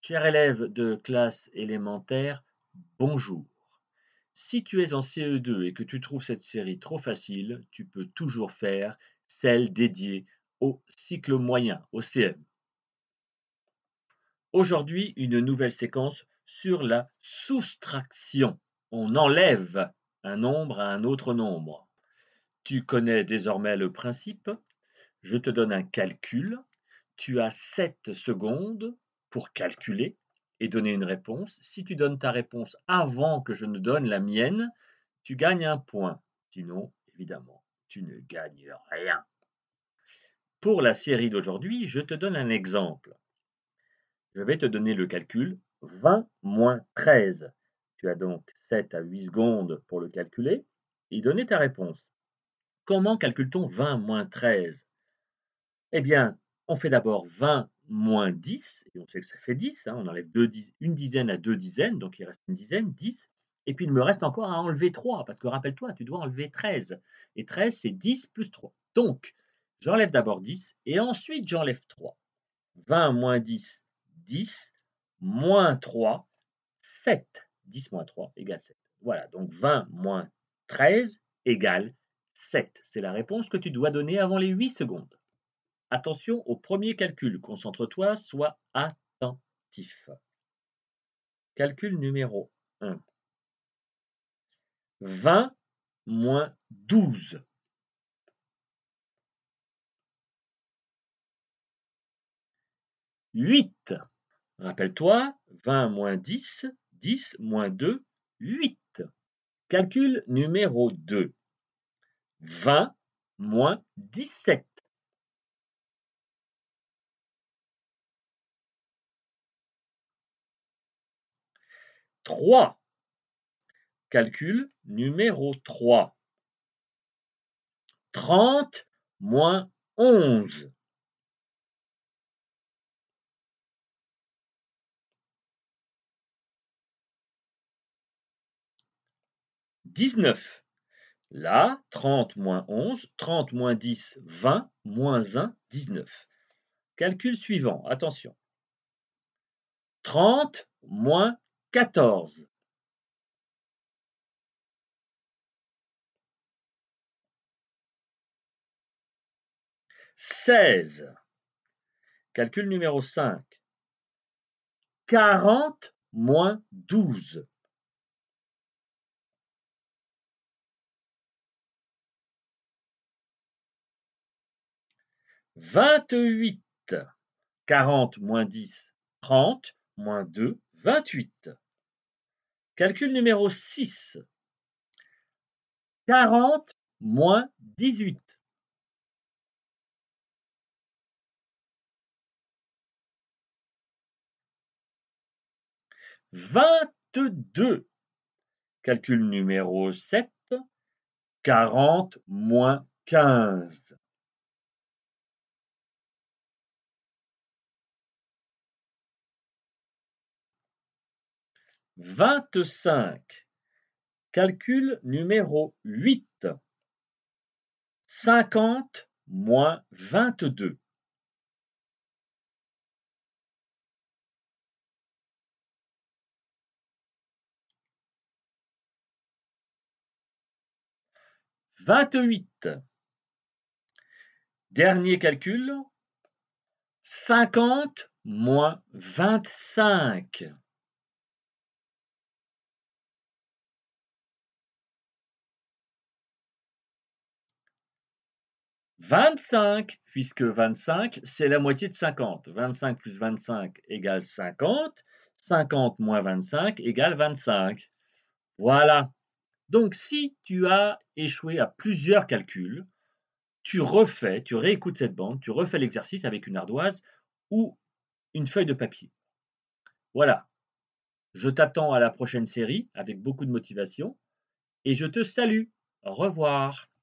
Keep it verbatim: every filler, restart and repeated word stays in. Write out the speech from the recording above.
Cher élève de classe élémentaire, bonjour. Si tu es en C E deux et que tu trouves cette série trop facile, tu peux toujours faire celle dédiée au cycle moyen, au C M. Aujourd'hui, une nouvelle séquence sur la soustraction. On enlève un nombre à un autre nombre. Tu connais désormais le principe. Je te donne un calcul. Tu as sept secondes pour calculer et donner une réponse. Si tu donnes ta réponse avant que je ne donne la mienne, tu gagnes un point. Sinon, évidemment, tu ne gagnes rien. Pour la série d'aujourd'hui, je te donne un exemple. Je vais te donner le calcul vingt moins treize. Tu as donc sept à huit secondes pour le calculer et donner ta réponse. Comment calcule-t-on vingt moins treize? Eh bien, on fait d'abord vingt moins dix, et on sait que ça fait dix, hein, on enlève deux diz une dizaine à deux dizaines, donc il reste une dizaine, dix, et puis il me reste encore à enlever trois, parce que rappelle-toi, tu dois enlever treize, et treize c'est dix plus trois. Donc, j'enlève d'abord dix, et ensuite j'enlève trois. vingt moins dix, dix, moins trois, sept. dix moins trois égale sept. Voilà, donc vingt moins treize égale sept. C'est la réponse que tu dois donner avant les huit secondes. Attention au premier calcul, concentre-toi, sois attentif. Calcul numéro un. vingt moins douze. huit. Rappelle-toi, vingt moins dix, dix moins deux, huit. Calcul numéro deux. vingt moins dix-sept. trois. Calcul numéro trois. trente moins onze. dix-neuf. Là, trente moins onze, trente moins dix, vingt, moins un, dix-neuf. Calcul suivant, attention. trente moins quatorze. seize. Calcul numéro cinq. quarante moins douze. vingt-huit. quarante moins dix, trente, moins deux, vingt-huit. Calcul numéro six. quarante moins dix-huit. vingt-deux. Calcul numéro sept. quarante moins quinze. vingt-cinq. Calcul numéro huit. cinquante moins vingt-deux. vingt-huit. Dernier calcul. cinquante moins vingt-cinq. vingt-cinq, puisque vingt-cinq, c'est la moitié de cinquante. vingt-cinq plus vingt-cinq égale cinquante. cinquante moins vingt-cinq égale vingt-cinq. Voilà. Donc, si tu as échoué à plusieurs calculs, tu refais, tu réécoutes cette bande, tu refais l'exercice avec une ardoise ou une feuille de papier. Voilà. Je t'attends à la prochaine série avec beaucoup de motivation et je te salue. Au revoir.